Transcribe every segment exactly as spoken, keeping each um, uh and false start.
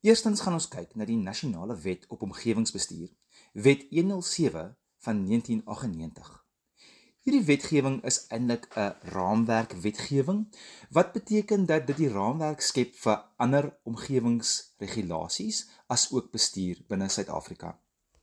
Eerstens gaan ons kyk na die Nasionale Wet op Omgewingsbestuur, Wet honderd sewe van negentien agt en negentig. Hierdie wetgewing is eintlik 'n raamwerkwetgewing, wat beteken dat dit die raamwerk skep vir ander omgewingsregulasies as ook bestuur binne Suid-Afrika.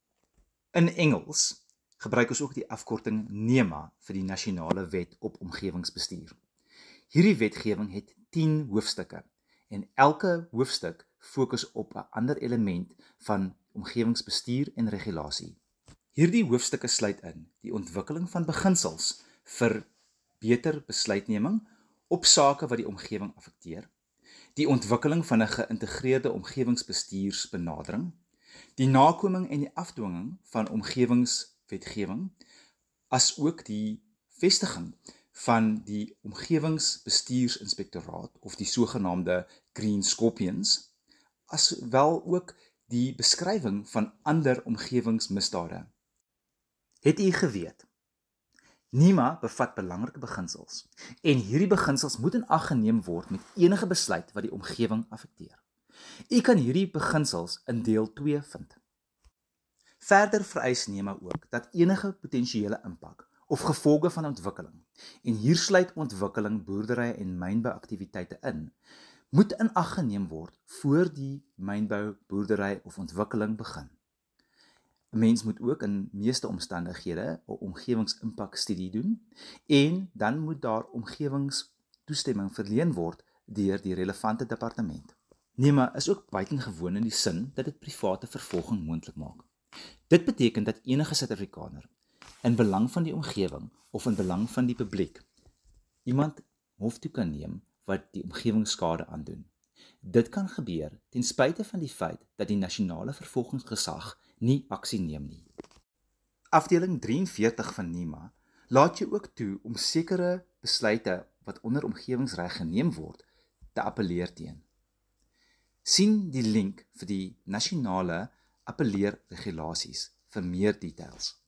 In Engels gebruik ons ook die afkorting NEMA vir die Nasionale Wet op Omgewingsbestuur. Hierdie wetgewing het tien hoofstukke en elke hoofstuk fokus op 'n ander element van omgewingsbestuur en regulasie. Hierdie hoofstukke sluit in die ontwikkeling van beginsels vir beter besluitneming op sake wat die omgewing affekteer, die ontwikkeling van 'n geïntegreerde omgewingsbestuursbenadering, die nakoming en die afdwinging van omgewingswetgewing, as ook die vestiging van die omgewingsbestuursinspektoraat of die sogenaamde Green Scorpions, as wel ook die beskrywing van ander omgewingsmisdade. Het u geweet? NEMA bevat belangrike beginsels en hierdie beginsels moet in ag geneem word met enige besluit wat die omgewing affekteer. U kan hierdie beginsels in deel twee vind. Verder vereis NEMA ook dat enige potensiële impak of gevolge van ontwikkeling, en hier sluit ontwikkeling, boerdery en mynbouaktiwiteite in, moet in ag geneem word voor die mynbou, boerdery of ontwikkeling begin. 'n Mens moet ook in meeste omstandighede 'n omgewingsimpakstudie doen en dan moet daar omgewingstoestemming verleen word deur die relevante departement. NEMA is ook buitengewoon in die sin dat dit private vervolging moontlik maak. Dit beteken dat enige Suid-Afrikaner in belang van die omgewing of in belang van die publiek iemand hof toe kan neem wat die omgewingsskade aandoen. Dit kan gebeur ten spyte van die feit dat die nasionale vervolgingsgesag nie aksie neem nie. Afdeling drie en veertig van NEMA laat jou ook toe om sekere besluite wat onder omgewingsreg geneem word te appeleer teen. Sien die link vir die nasionale appeleerregulasies vir meer details.